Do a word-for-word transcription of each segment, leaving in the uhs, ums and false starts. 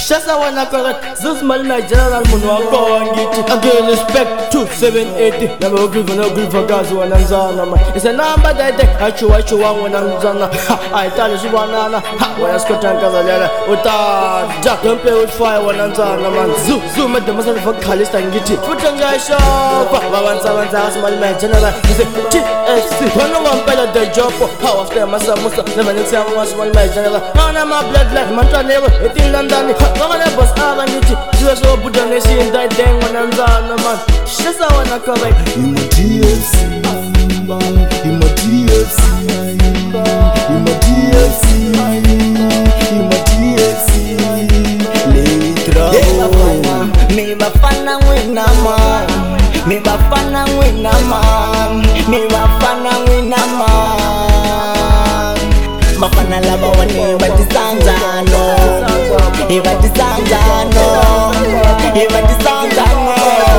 Shasa wana correct Zuzmal my general munwa kongiti Again respect two seven eighty Never agree for no agree for guys who wananzana man. It's a number that they Hachu hachu wangu wananzana I tell you wanana Waya skotan kazalala Uta Jack don't play with fire wananzana man. Zoo zoo made the muscle for Kalista ngiti Futanga shop Wawanza wanza Zuzmal my general It's a T S C Wano wampela the job How after masa musa Never next time Zuzmal my general Nana my bloodline Mantra never Eti landani Kama ne boss avaniti Jua so buda neshi indai deng wananzana man. Shasa wana correct You my T F C You my T F C You my T F C You my T F C Letra Me bafana wina man Me bafana wina man Me bafana wina man Bafana laba wani batisanzano Ibatisanzano Ibatisanzano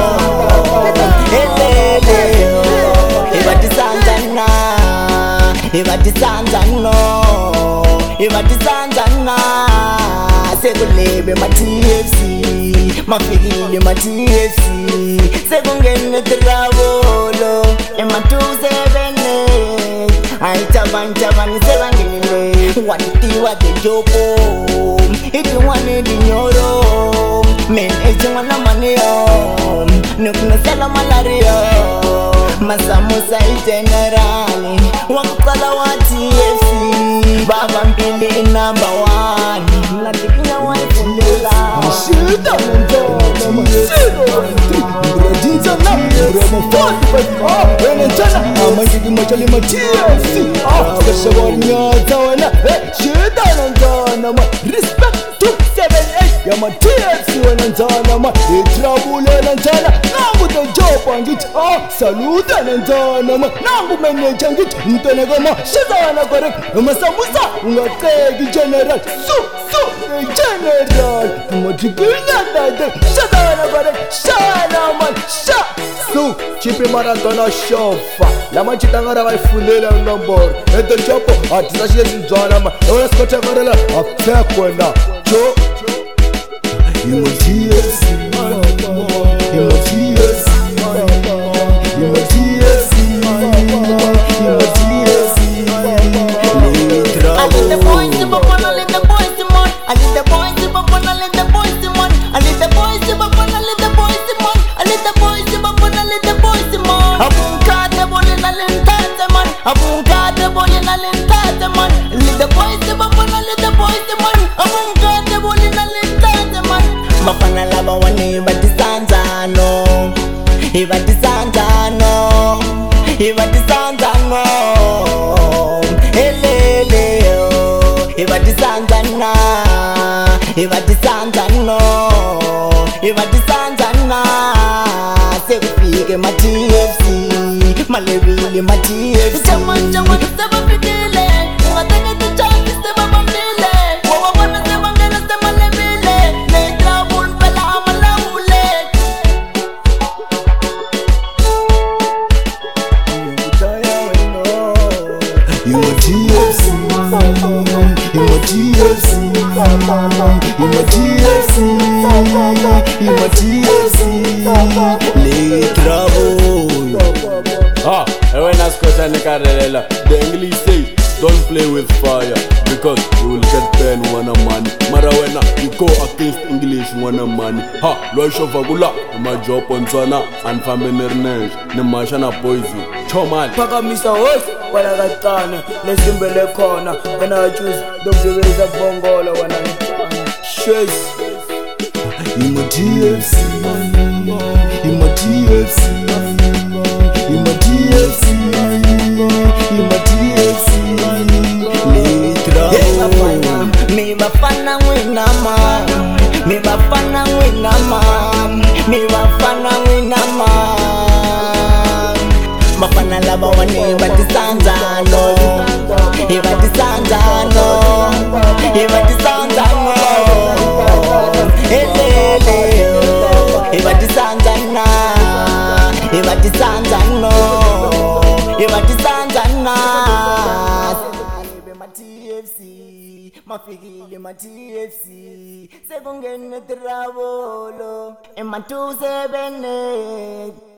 Elele Ibatisanzana Ibatisanzano Ibatisanzana Sekulebe ma T F C Mafikile ma T F C Sekungene travolo Ema two seven eight Aitaban taban sebangile Wati wate jopo Iti wane di nyoro Men echi wana manio Nukuna sela malaria Masamusa i generali Wakukala wa T F C Baba mpili number one Natikinya wa ifundela Shida mndona ma zero three Bradinza na Brama forty five Wene chana Amangigi machali ma T F C Kasha wari nyata wana Shida mndona ma Respect two seven eight Ya ma T F C wana ndana ma Itrabule na ndana Nangu the job angit Salute na ndana ma Nangu manager angit Mtenega ma Shida wana correct Masamusa Ungategi general Su su General Matikina dada Shada wana correct Shana man Sha Su Chipi maratona shofa Lama chitangara waifulela nombor Ete chopo Atisa shile zinjwana ma Ewana skocha karela Aftekwe na Cho You my T F C You my T F C You my T F C You my T F C I leave the boys to bop on, I leave the boys to mon. I leave the boys to bop on, I leave the boys to mon. I leave the boys to bop on, I leave the boys to mon. I leave the boys to bop on, I leave the boys to mon. Abunga the boy in a lentata man. Abunga the boy in a lentata man. Leave the boys to bop on, I leave the boys to mon. Abunga the boy in a lentata man. Bafana laba wani batisanzano. Ibatisanzano. Ibatisanzano. Elele Ibatisanzana Ibatisanzano Ibatisanzana Sekufike ma T F C Malebile ma T F C Chaman chaman seba fitile Ungateke tuchaki seba bambile Wawa wana seba ngena seba lebile Netra bulpela amala ule You my T F C You my T F C You my T F C You my T F C Letra boy Ah, when I skocha nikarelela The English say don't play with fire Because you will get burned one man Mara wena you go against English one man Ha, lo shofa kula Ma job on zona And family nernesh Ne masha na poison Choman Paka misa host Wala gatane Nesimbele kona When I choose Don't give it a bongola When I Shaze You my T F C You my T F C You my T F C You my T F C Letra Me bafana wina man Me bafana wina man Me bafana wina man Bafana laba wani batisanzano Ibatisanzano Ibatisanzano Elele Ibatisanzana Ibatisanzano Ibatisanzana T F C bafikile ma-T F C sekungene Travolo ema two seven eight